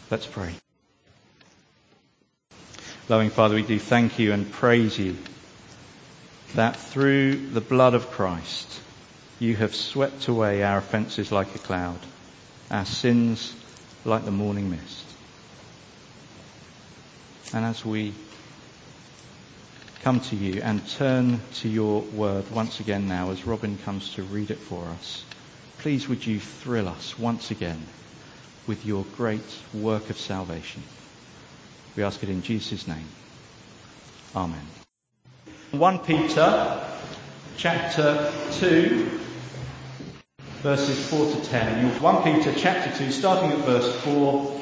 Let's pray. Loving Father, we do thank you and praise you that through the blood of Christ you have swept away our offences like a cloud, our sins like the morning mist. And as we come to you and turn to your word once again now, as Robin comes to read it for us, please would you thrill us once again with your great work of salvation. We ask it in Jesus' name. Amen. 1 Peter chapter 2, verses 4 to 10. 1 Peter chapter 2, starting at verse 4.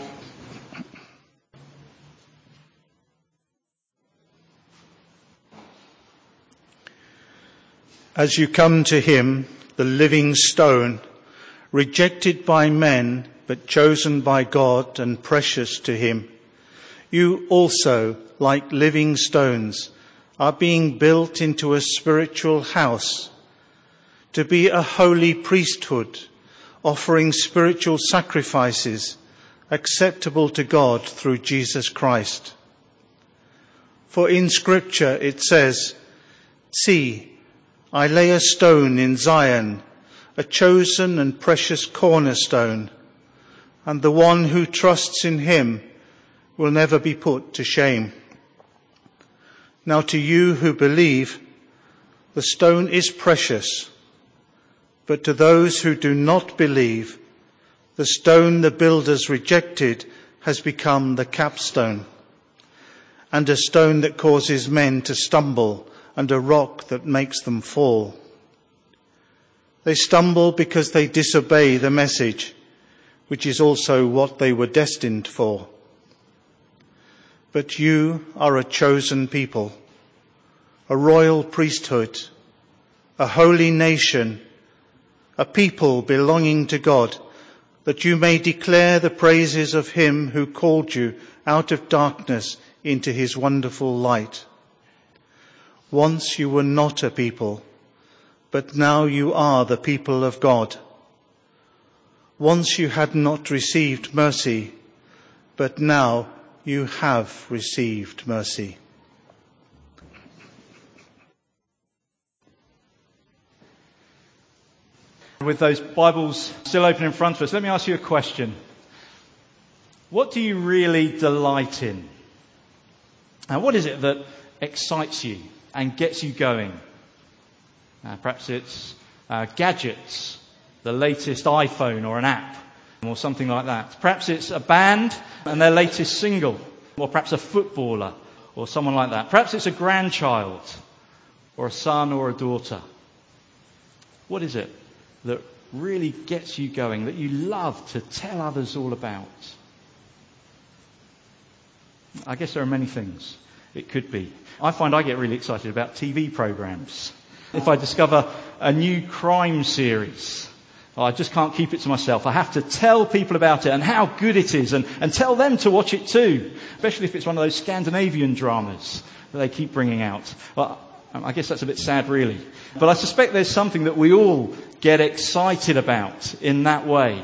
As you come to him, the living stone, rejected by men, but chosen by God and precious to him, you also, like living stones, are being built into a spiritual house, to be a holy priesthood, offering spiritual sacrifices acceptable to God through Jesus Christ. For in Scripture it says, "See, I lay a stone in Zion, a chosen and precious cornerstone, and the one who trusts in him will never be put to shame." Now to you who believe, the stone is precious, but to those who do not believe, the stone the builders rejected has become the capstone, and a stone that causes men to stumble, and a rock that makes them fall. They stumble because they disobey the message, which is also what they were destined for. But you are a chosen people, a royal priesthood, a holy nation, a people belonging to God, that you may declare the praises of him who called you out of darkness into his wonderful light. Once you were not a people, but now you are the people of God. Once you had not received mercy, but now you have received mercy. With those Bibles still open in front of us, let me ask you a question. What do you really delight in? And what is it that excites you and gets you going? Perhaps it's gadgets, the latest iPhone or an app, or something like that. Perhaps it's a band and their latest single, or perhaps a footballer or someone like that. Perhaps it's a grandchild or a son or a daughter. What is it that really gets you going, that you love to tell others all about? I guess there are many things it could be. I find I get really excited about TV programs. If I discover a new crime series, I just can't keep it to myself. I have to tell people about it and how good it is, and tell them to watch it too, especially if it's one of those Scandinavian dramas that they keep bringing out. Well, I guess that's a bit sad, really. But I suspect there's something that we all get excited about in that way.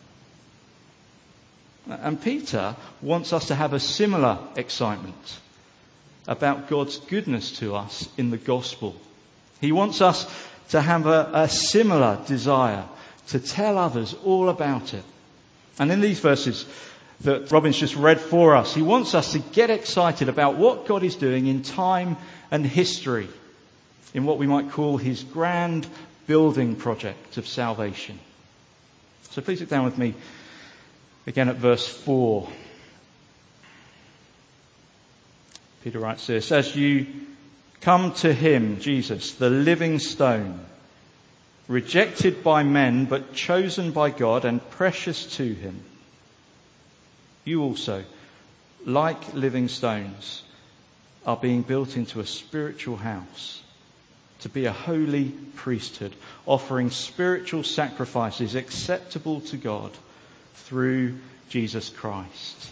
And Peter wants us to have a similar excitement about God's goodness to us in the gospel. He wants us to have a similar desire to tell others all about it. And in these verses that Robin's just read for us, he wants us to get excited about what God is doing in time and history, in what we might call his grand building project of salvation. So please look down with me again at verse 4. Peter writes this: "As you come to him, Jesus, the living stone, rejected by men but chosen by God and precious to him, you also, like living stones, are being built into a spiritual house, to be a holy priesthood, offering spiritual sacrifices acceptable to God through Jesus Christ."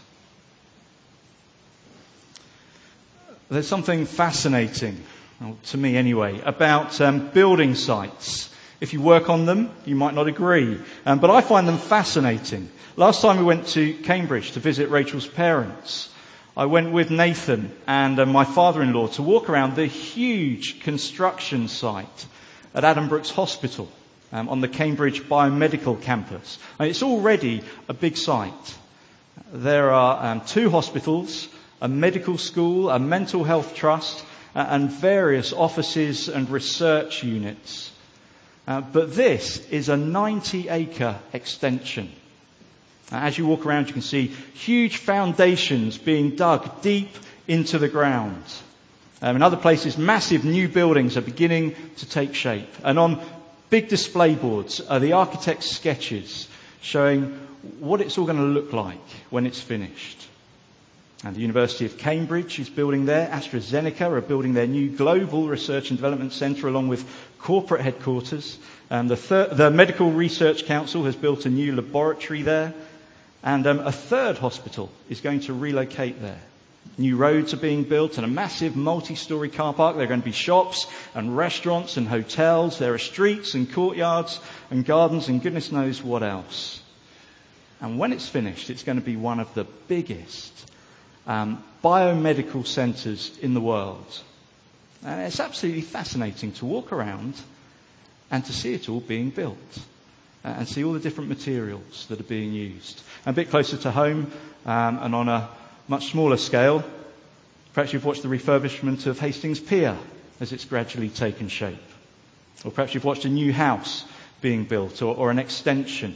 There's something fascinating, to me anyway, about building sites If you work on them, you might not agree. But I find them fascinating. Last time we went to Cambridge to visit Rachel's parents, I went with Nathan and my father-in-law to walk around the huge construction site at Addenbrooke's Hospital on the Cambridge Biomedical Campus. It's already a big site. There are 2 hospitals, a medical school, a mental health trust, and various offices and research units. But this is a 90-acre extension. As you walk around, you can see huge foundations being dug deep into the ground. In other places, massive new buildings are beginning to take shape. And on big display boards are the architect's sketches showing what it's all going to look like when it's finished. And the University of Cambridge is building there. AstraZeneca are building their new Global Research and Development Centre along with corporate headquarters. The Medical Research Council has built a new laboratory there. And a third hospital is going to relocate there. New roads are being built and a massive multi-storey car park. There are going to be shops and restaurants and hotels. There are streets and courtyards and gardens and goodness knows what else. And when it's finished, it's going to be one of the biggest biomedical centres in the world. And it's absolutely fascinating to walk around and to see it all being built and see all the different materials that are being used. A bit closer to home and on a much smaller scale, perhaps you've watched the refurbishment of Hastings Pier as it's gradually taken shape. Or perhaps you've watched a new house being built or an extension.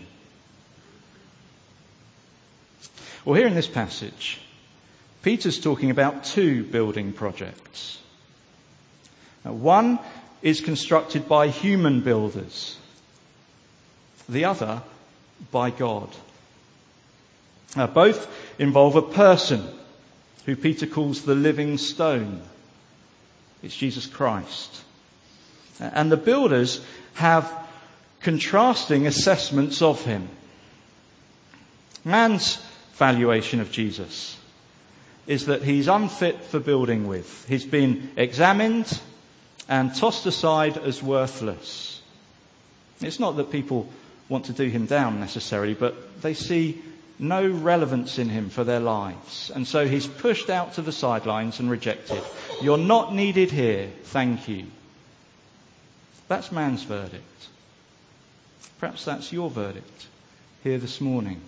Well, here in this passage, Peter's talking about 2 building projects. One is constructed by human builders. The other by God. Both involve a person who Peter calls the living stone. It's Jesus Christ. And the builders have contrasting assessments of him. Man's valuation of Jesus is that he's unfit for building with. He's been examined and tossed aside as worthless. It's not that people want to do him down necessarily, but they see no relevance in him for their lives. And so he's pushed out to the sidelines and rejected. You're not needed here, thank you. That's man's verdict. Perhaps that's your verdict here this morning.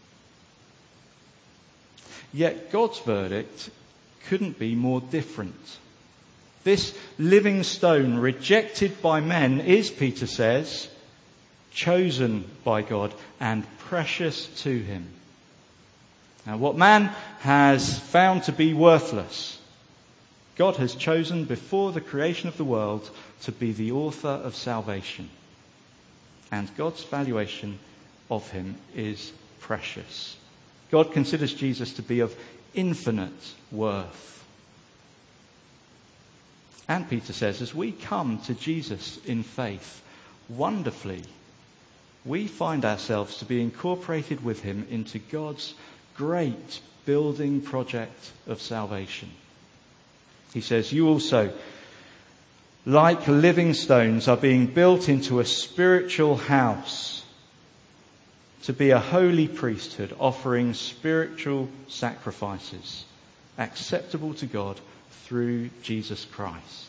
Yet God's verdict couldn't be more different. This living stone, rejected by men, is, Peter says, chosen by God and precious to him. Now, what man has found to be worthless, God has chosen before the creation of the world to be the author of salvation. And God's valuation of him is precious. God considers Jesus to be of infinite worth. And Peter says, as we come to Jesus in faith, wonderfully, we find ourselves to be incorporated with him into God's great building project of salvation. He says, you also, like living stones, are being built into a spiritual house to be a holy priesthood, offering spiritual sacrifices acceptable to God through Jesus Christ.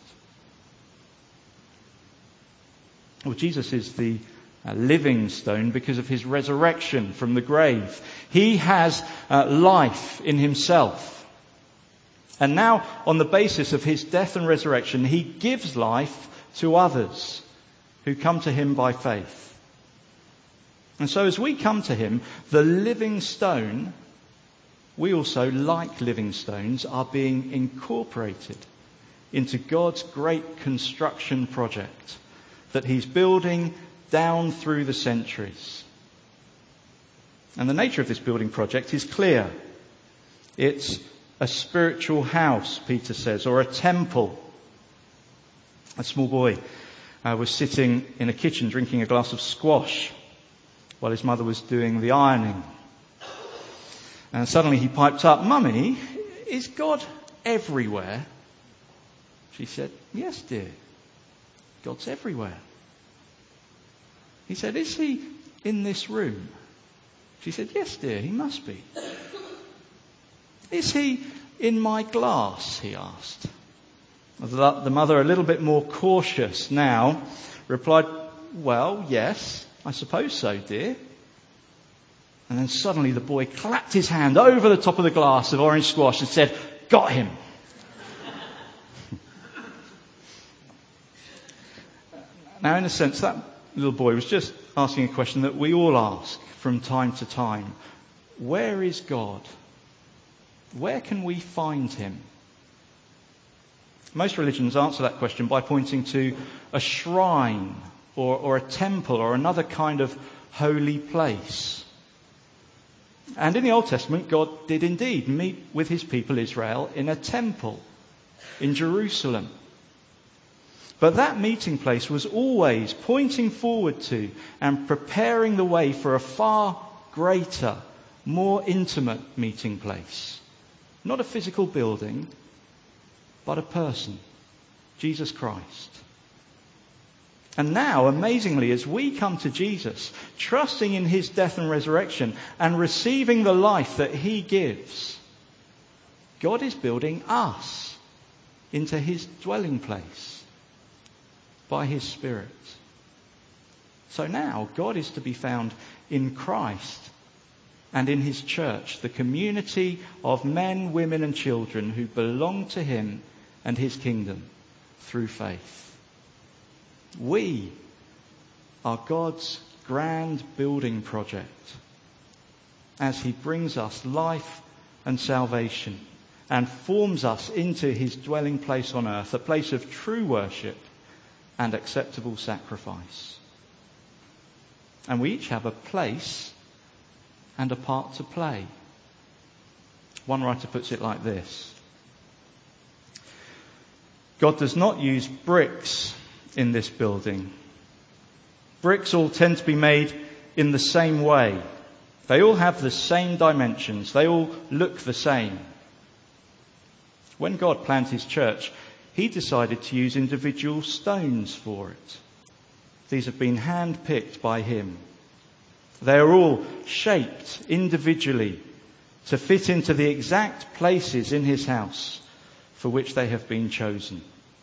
Well, Jesus is the living stone because of his resurrection from the grave. He has life in himself. And now, on the basis of his death and resurrection, he gives life to others who come to him by faith. And so as we come to him, the living stone, we also, like living stones, are being incorporated into God's great construction project that he's building down through the centuries. And the nature of this building project is clear. It's a spiritual house, Peter says, or a temple. A small boy was sitting in a kitchen drinking a glass of squash while his mother was doing the ironing. And suddenly he piped up, "Mummy, is God everywhere?" She said, "Yes, dear. God's everywhere." He said, "Is he in this room?" She said, "Yes, dear, he must be." "Is he in my glass?" he asked. The mother, a little bit more cautious now, replied, "Well, yes, I suppose so, dear." And then suddenly the boy clapped his hand over the top of the glass of orange squash and said, "Got him." Now, in a sense, that little boy was just asking a question that we all ask from time to time. Where is God? Where can we find him? Most religions answer that question by pointing to a shrine or a temple or another kind of holy place. And in the Old Testament, God did indeed meet with his people Israel in a temple in Jerusalem. But that meeting place was always pointing forward to and preparing the way for a far greater, more intimate meeting place. Not a physical building, but a person, Jesus Christ. And now, amazingly, as we come to Jesus, trusting in his death and resurrection and receiving the life that he gives, God is building us into his dwelling place by his Spirit. So now God is to be found in Christ and in his church, the community of men, women and children who belong to him and his kingdom through faith. We are God's grand building project as he brings us life and salvation and forms us into his dwelling place on earth, a place of true worship and acceptable sacrifice. And we each have a place and a part to play. One writer puts it like this: God does not use bricks in this building. Bricks all tend to be made in the same way. They all have the same dimensions. They all look the same. When God planned his church, he decided to use individual stones for it. These have been hand-picked by him. They are all shaped individually to fit into the exact places in his house for which they have been chosen.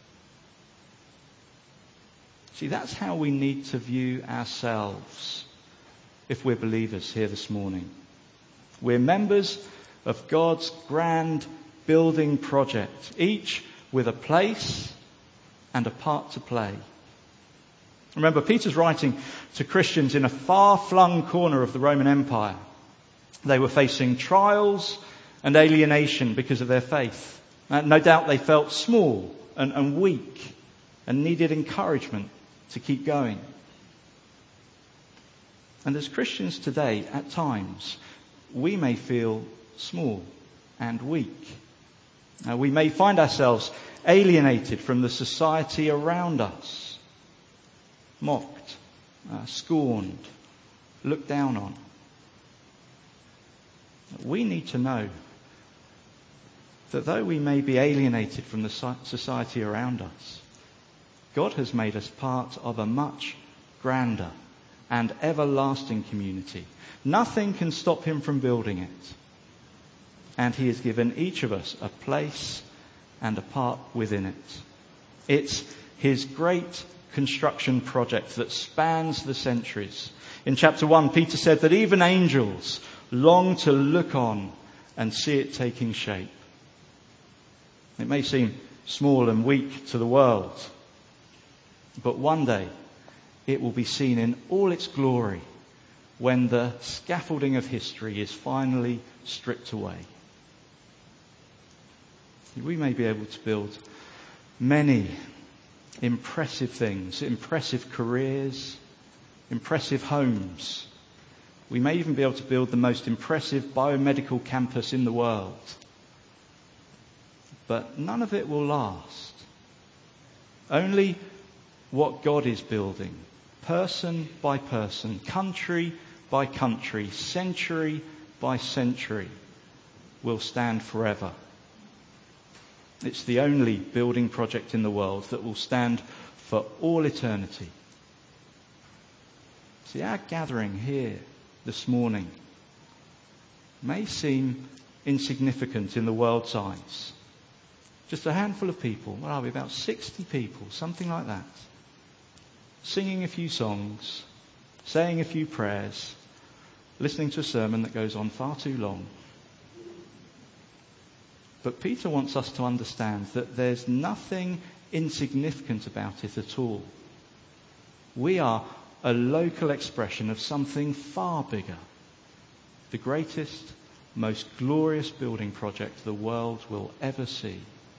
See, that's how we need to view ourselves if we're believers here this morning. We're members of God's grand building project, each with a place and a part to play. Remember, Peter's writing to Christians in a far-flung corner of the Roman Empire. They were facing trials and alienation because of their faith. No doubt they felt small and weak and needed encouragement to keep going. And as Christians today, at times, we may feel small and weak. We may find ourselves alienated from the society around us, mocked, scorned, looked down on. We need to know that though we may be alienated from the society around us, God has made us part of a much grander and everlasting community. Nothing can stop him from building it. And he has given each of us a place and a part within it. It's his great construction project that spans the centuries. In chapter 1, Peter said that even angels long to look on and see it taking shape. It may seem small and weak to the world, but one day it will be seen in all its glory when the scaffolding of history is finally stripped away. We may be able to build many impressive things, impressive careers, impressive homes. We may even be able to build the most impressive biomedical campus in the world. But none of it will last. Only what God is building, person by person, country by country, century by century, will stand forever. It's the only building project in the world that will stand for all eternity. See, our gathering here this morning may seem insignificant in the world's eyes. Just a handful of people, where are we, about 60 people, something like that, singing a few songs, saying a few prayers, listening to a sermon that goes on far too long. But Peter wants us to understand that there's nothing insignificant about it at all. We are a local expression of something far bigger, the greatest, most glorious building project the world will ever see.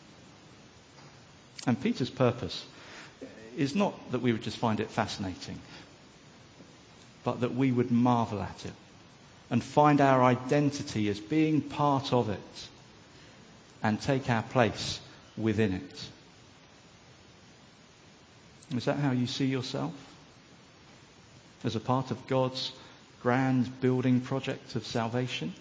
And Peter's purpose is not that we would just find it fascinating, but that we would marvel at it and find our identity as being part of it and take our place within it. Is that how you see yourself? As a part of God's grand building project of salvation?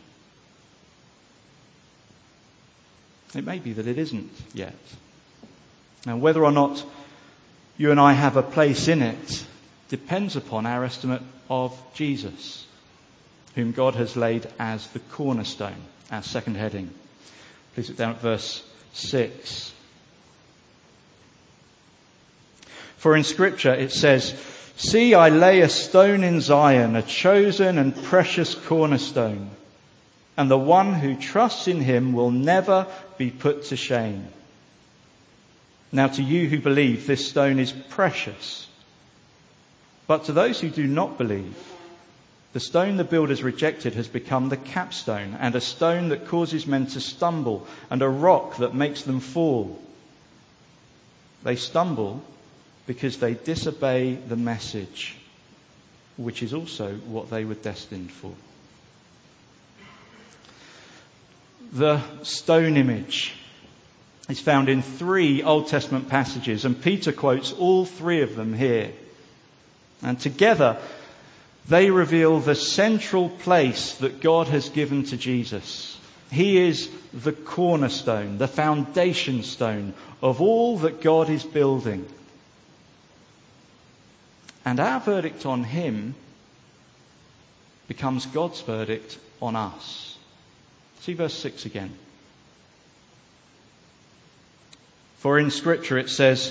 It may be that it isn't yet. Now, whether or not you and I have a place in it depends upon our estimate of Jesus, whom God has laid as the cornerstone, our second heading. Please look down at verse 6. For in Scripture it says, "See, I lay a stone in Zion, a chosen and precious cornerstone, and the one who trusts in him will never be put to shame." Now to you who believe, this stone is precious. But to those who do not believe, the stone the builders rejected has become the capstone, and a stone that causes men to stumble, and a rock that makes them fall. They stumble because they disobey the message, which is also what they were destined for. The stone image is found in 3 Old Testament passages, and Peter quotes all 3 of them here. And together, they reveal the central place that God has given to Jesus. He is the cornerstone, the foundation stone of all that God is building. And our verdict on him becomes God's verdict on us. See verse 6 again. For in Scripture it says,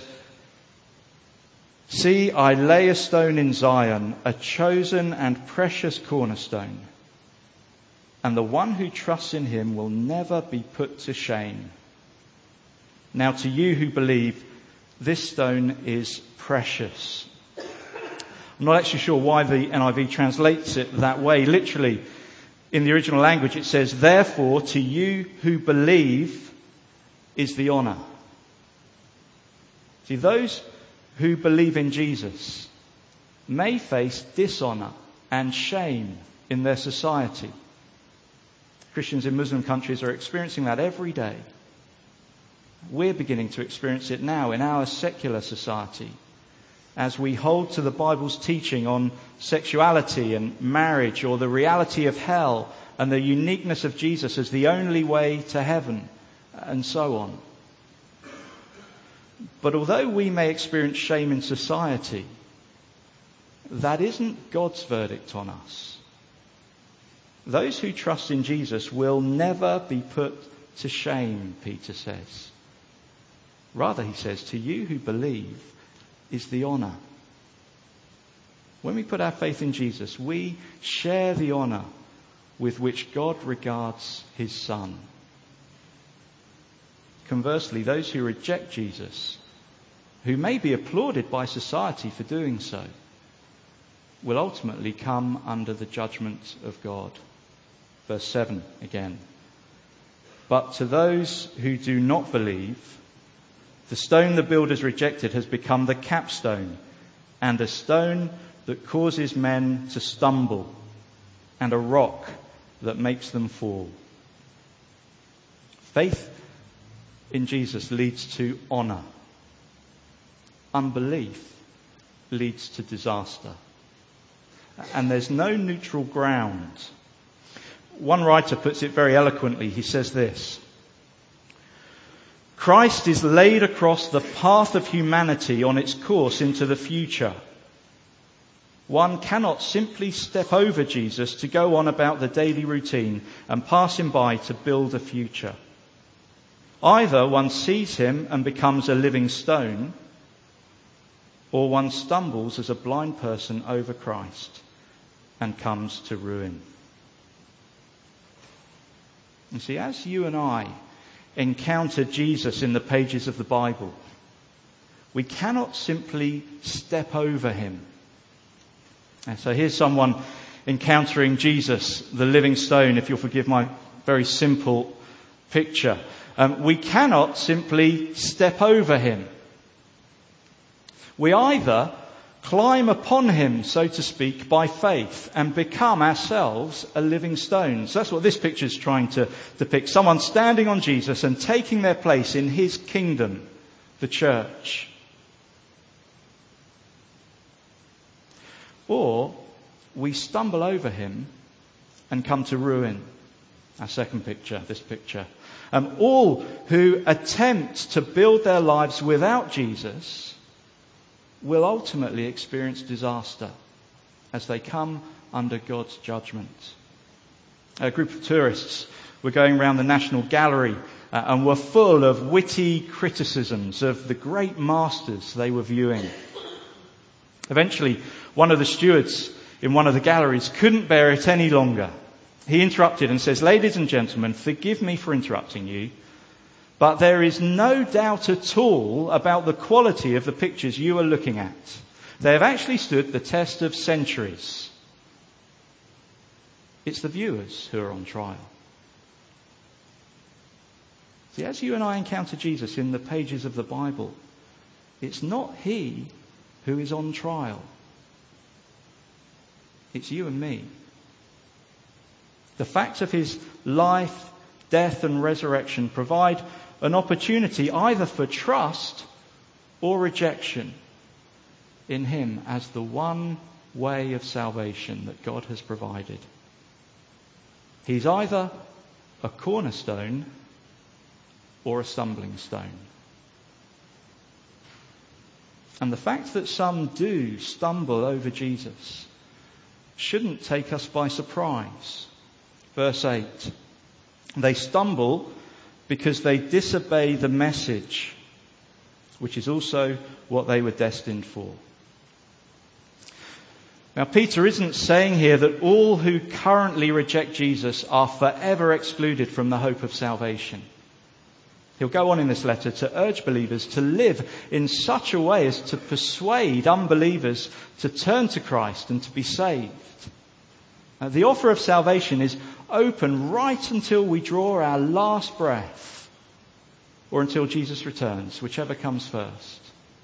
"See, I lay a stone in Zion, a chosen and precious cornerstone, and the one who trusts in him will never be put to shame." Now to you who believe, this stone is precious. I'm not actually sure why the NIV translates it that way. Literally, in the original language it says, "Therefore to you who believe is the honour." See, those who believe in Jesus may face dishonour and shame in their society. Christians in Muslim countries are experiencing that every day. We're beginning to experience it now in our secular society as we hold to the Bible's teaching on sexuality and marriage, or the reality of hell and the uniqueness of Jesus as the only way to heaven, and so on. But although we may experience shame in society, that isn't God's verdict on us. Those who trust in Jesus will never be put to shame, Peter says. Rather, he says, to you who believe is the honour. When we put our faith in Jesus, we share the honour with which God regards his Son. Conversely, those who reject Jesus, who may be applauded by society for doing so, will ultimately come under the judgment of God. Verse 7 again. But to those who do not believe, the stone the builders rejected has become the capstone, and a stone that causes men to stumble, and a rock that makes them fall. Faith in Jesus leads to honour. Unbelief leads to disaster. And there's no neutral ground. One writer puts it very eloquently. He says this: Christ is laid across the path of humanity on its course into the future. one cannot simply step over Jesus to go on about the daily routine and pass him by to build a future. Either one sees him and becomes a living stone, or one stumbles as a blind person over Christ and comes to ruin. You see, as you and I encounter Jesus in the pages of the Bible, we cannot simply step over him. And so here's someone encountering Jesus, the living stone, if you'll forgive my very simple picture. We cannot simply step over him. We either climb upon him, so to speak, by faith and become ourselves a living stone. So that's what this picture is trying to depict. Someone standing on Jesus and taking their place in his kingdom, the church. Or we stumble over him and come to ruin. Our second picture, this picture. All who attempt to build their lives without Jesus will ultimately experience disaster as they come under God's judgment. A group of tourists were going around the National Gallery and were full of witty criticisms of the great masters they were viewing. Eventually, one of the stewards in one of the galleries couldn't bear it any longer. He interrupted and says, "Ladies and gentlemen, forgive me for interrupting you, but there is no doubt at all about the quality of the pictures you are looking at. They have actually stood the test of centuries. It's the viewers who are on trial." See, as you and I encounter Jesus in the pages of the Bible, it's not he who is on trial. It's you and me. The facts of his life, death and resurrection provide an opportunity either for trust or rejection in him as the one way of salvation that God has provided. He's either a cornerstone or a stumbling stone. And the fact that some do stumble over Jesus shouldn't take us by surprise. Verse 8. They stumble because they disobey the message, which is also what they were destined for. Now, Peter isn't saying here that all who currently reject Jesus are forever excluded from the hope of salvation. He'll go on in this letter to urge believers to live in such a way as to persuade unbelievers to turn to Christ and to be saved. The offer of salvation is open right until we draw our last breath, or until Jesus returns, whichever comes first.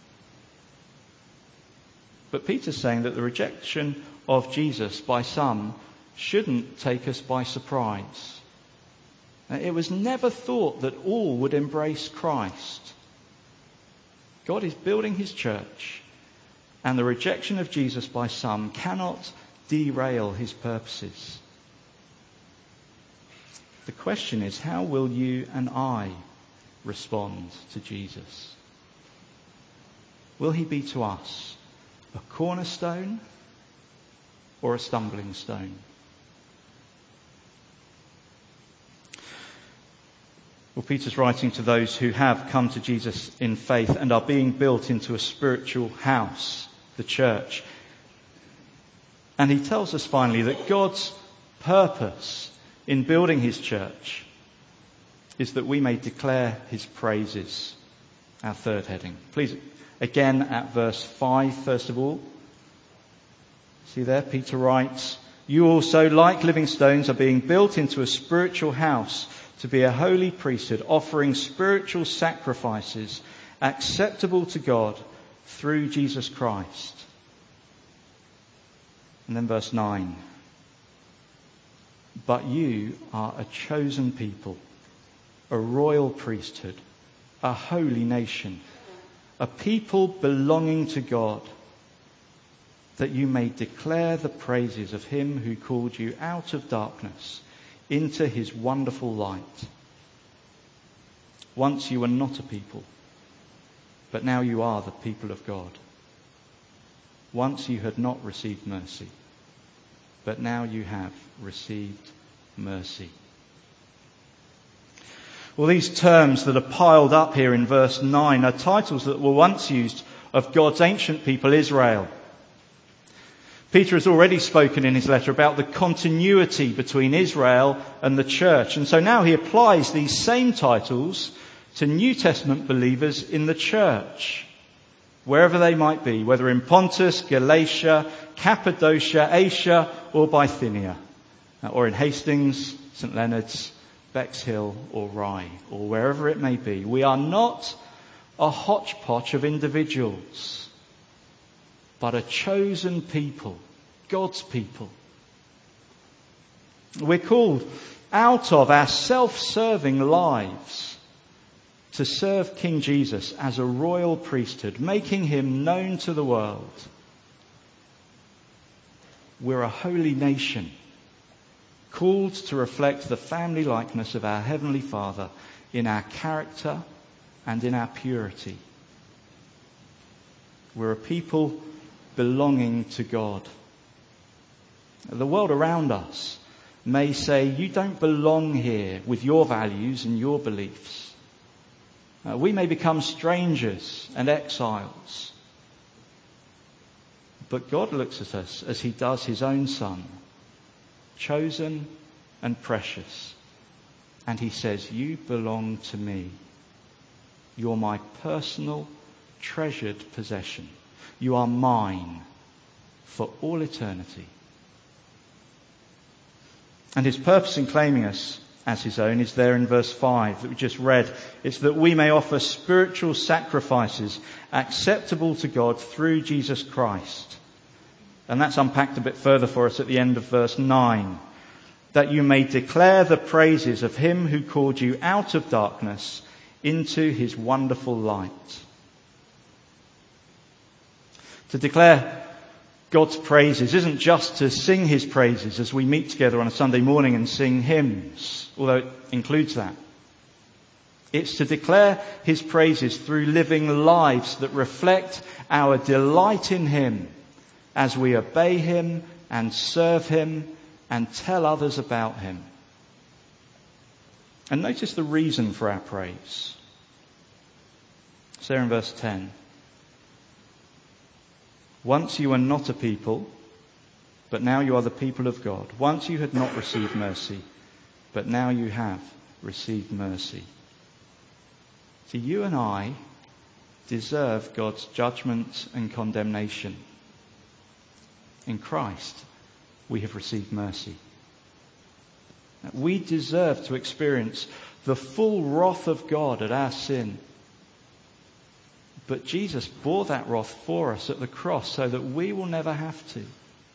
But Peter's saying that the rejection of Jesus by some shouldn't take us by surprise. It was never thought that all would embrace Christ. God is building his church, and the rejection of Jesus by some cannot derail his purposes. The question is, how will you and I respond to Jesus? Will he be to us a cornerstone or a stumbling stone? Well, Peter's writing to those who have come to Jesus in faith and are being built into a spiritual house, the church. And he tells us finally that God's purpose in building his church is that we may declare his praises. Our third heading. Please, again at verse 5, first of all. See there, Peter writes, "You also, like living stones, are being built into a spiritual house to be a holy priesthood, offering spiritual sacrifices acceptable to God through Jesus Christ." And then verse 9. "But you are a chosen people, a royal priesthood, a holy nation, a people belonging to God, that you may declare the praises of him who called you out of darkness into his wonderful light. Once you were not a people, but now you are the people of God. Once you had not received mercy, but now you have received mercy. Well, these terms that are piled up here in verse 9 are titles that were once used of God's ancient people, Israel. Peter has already spoken in his letter about the continuity between Israel and the church. And so now he applies these same titles to New Testament believers in the church, wherever they might be, whether in Pontus, Galatia, Cappadocia, Asia, or Bithynia, or in Hastings, St. Leonard's, Bexhill, or Rye, or wherever it may be. We are not a hodgepodge of individuals, but a chosen people, God's people. We're called out of our self-serving lives to serve King Jesus as a royal priesthood, making him known to the world. We're a holy nation, called to reflect the family likeness of our Heavenly Father in our character and in our purity. We're a people belonging to God. The world around us may say, you don't belong here with your values and your beliefs. We may become strangers and exiles. But God looks at us as he does his own Son, chosen and precious. And he says, you belong to me. You're my personal, treasured possession. You are mine for all eternity. And his purpose in claiming us as his own is there in verse 5 that we just read. It's that we may offer spiritual sacrifices acceptable to God through Jesus Christ. And that's unpacked a bit further for us at the end of verse 9. That you may declare the praises of him who called you out of darkness into his wonderful light. To declare God's praises isn't just to sing his praises as we meet together on a Sunday morning and sing hymns, although it includes that. It's to declare his praises through living lives that reflect our delight in him as we obey him and serve him and tell others about him. And notice the reason for our praise. It's there in verse 10. Once you were not a people, but now you are the people of God. Once you had not received mercy, but now you have received mercy. So you and I deserve God's judgment and condemnation. In Christ, we have received mercy. We deserve to experience the full wrath of God at our sin. But Jesus bore that wrath for us at the cross so that we will never have to.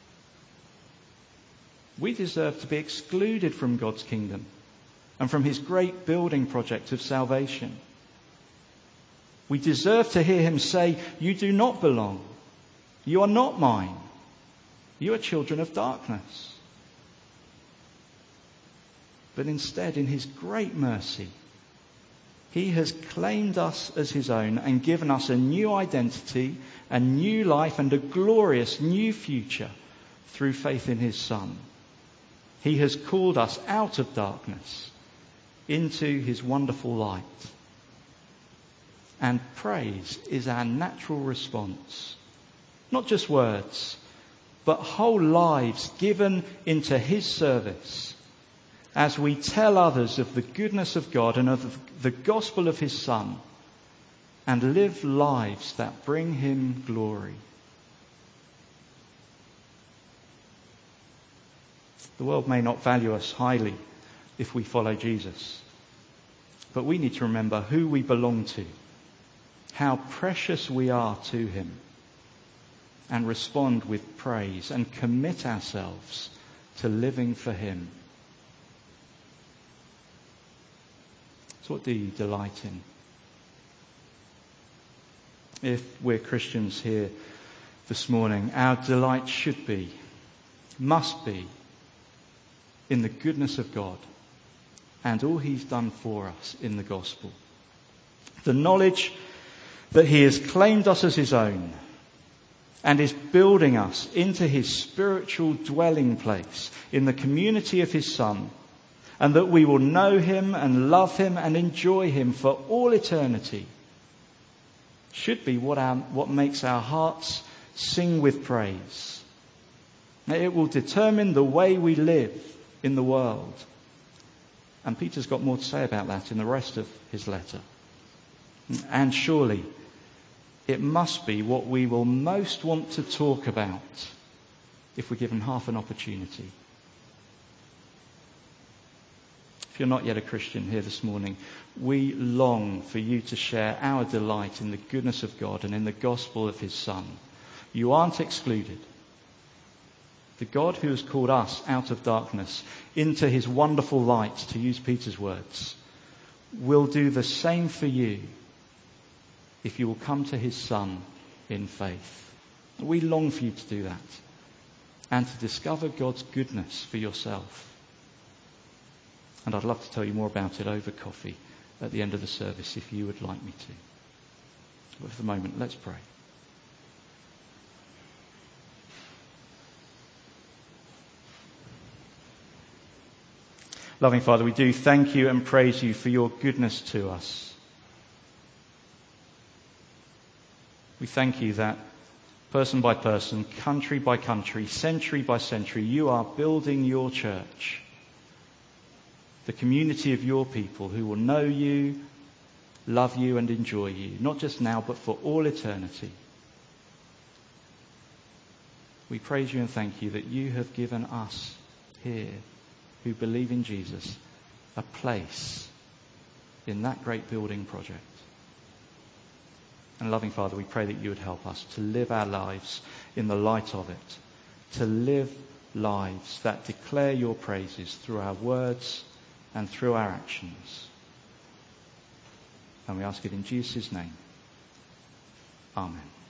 We deserve to be excluded from God's kingdom and from his great building project of salvation. We deserve to hear him say, you do not belong. You are not mine. You are children of darkness. But instead, in his great mercy, he has claimed us as his own and given us a new identity, a new life, and a glorious new future through faith in his Son. He has called us out of darkness into his wonderful light. And praise is our natural response. Not just words, but whole lives given into his service as we tell others of the goodness of God and of the gospel of his Son and live lives that bring him glory. The world may not value us highly if we follow Jesus, but we need to remember who we belong to, how precious we are to him, and respond with praise and commit ourselves to living for him. So what do you delight in? If we're Christians here this morning, our delight should be, must be, in the goodness of God and all he's done for us in the gospel. The knowledge that he has claimed us as his own and is building us into his spiritual dwelling place in the community of his Son, and that we will know him and love him and enjoy him for all eternity, should be what makes our hearts sing with praise. It will determine the way we live in the world. And Peter's got more to say about that in the rest of his letter. And surely it must be what we will most want to talk about if we're given half an opportunity. If you're not yet a Christian here this morning, we long for you to share our delight in the goodness of God and in the gospel of his Son. You aren't excluded. The God who has called us out of darkness into his wonderful light, to use Peter's words, will do the same for you if you will come to his Son in faith. We long for you to do that and to discover God's goodness for yourself. And I'd love to tell you more about it over coffee at the end of the service if you would like me to. But for the moment, let's pray. Loving Father, we do thank you and praise you for your goodness to us. We thank you that person by person, country by country, century by century, you are building your church, the community of your people who will know you, love you and enjoy you, not just now but for all eternity. We praise you and thank you that you have given us here who believe in Jesus a place in that great building project. And loving Father, we pray that you would help us to live our lives in the light of it, to live lives that declare your praises through our words and through our actions. And we ask it in Jesus' name. Amen.